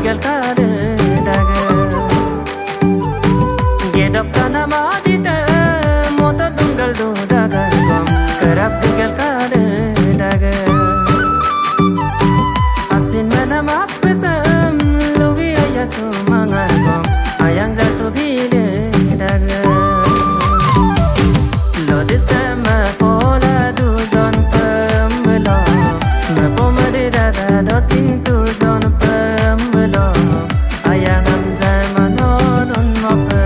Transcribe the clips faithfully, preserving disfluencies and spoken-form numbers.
bugal kade daga gedap kana madita mota dungal do daga kom kerap bugal kade daga asin mana mapesam lubi ayasu mangar kom ayang jasu bile daga lodisama pola du zon pembelo mapomade daga dosin tur zon pembelo ayang amzar manodon mope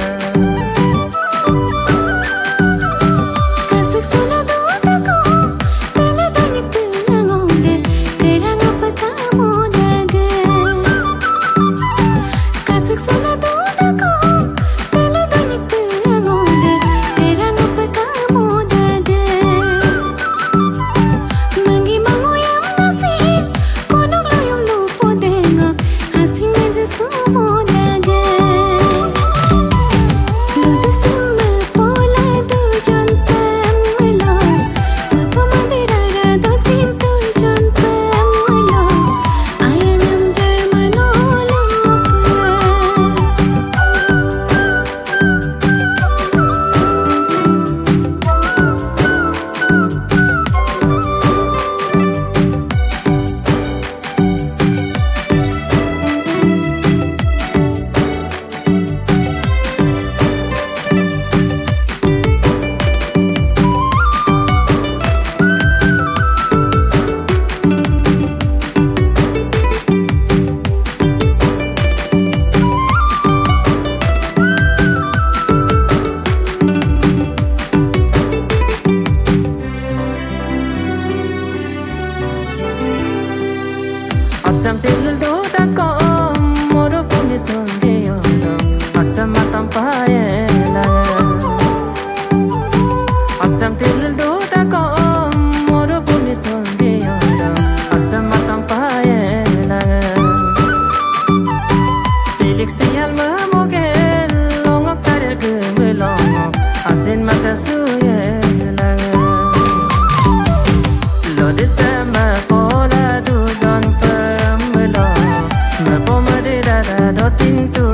Atsam tilul do da kom moro puni sonde yodo atsam matam paye la atsam tilul do da kom moro puni sonde yodo atsam matam paye la silik sial ma mogel longap tare gumulong asin mata suye la lodisama pola du zon dosin tu